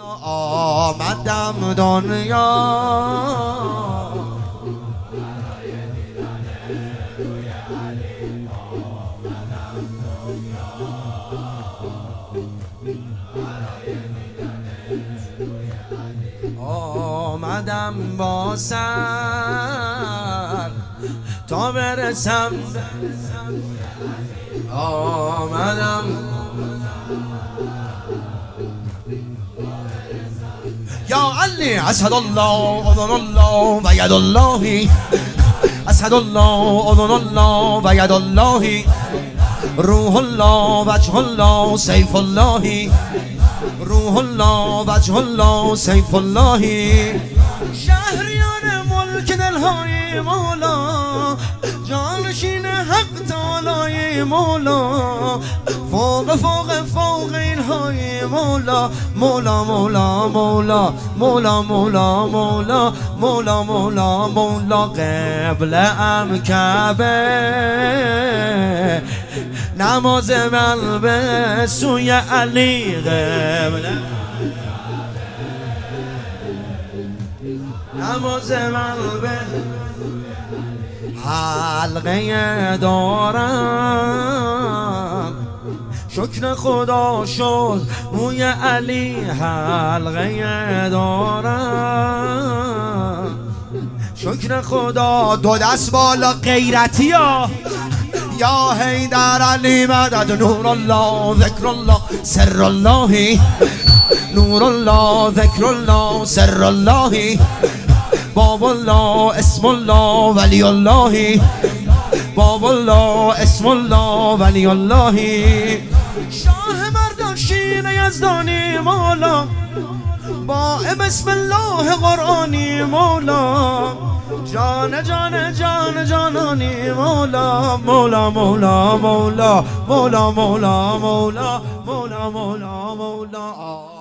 آمدم دنیا آمدم با سر تا برسم آمدم یا علی اسد الله اذن الله و ید الله اسد الله اذن الله و ید الله روح الله وجه الله سیف الله روح الله وجه الله سیف الله شهریار ملک دلهای مولا جانشین حق تعالی مولا فوق فوق فوق اینهای مولا مولا مولا مولا مولا مولا مولا مولا مولا مولا قبله ام کعبه نماز من به سوی علی قبله نماز من به حلقه دارم شکر خدا شد موی علی حلقه دارم شکر خدا دو دست بالا غیرتی ها یا حیدر علی مدد نور الله ذکر الله سر الله نور الله ذکر الله سر الله باب الله اسم الله ولی الله باب الله اسم الله ولی الله شاه مردان شیر یزدانی مولا با بسم الله قرآنی مولا جان جان جان جانانی مولا مولا مولا مولا مولا مولا مولا مولا مولا مولا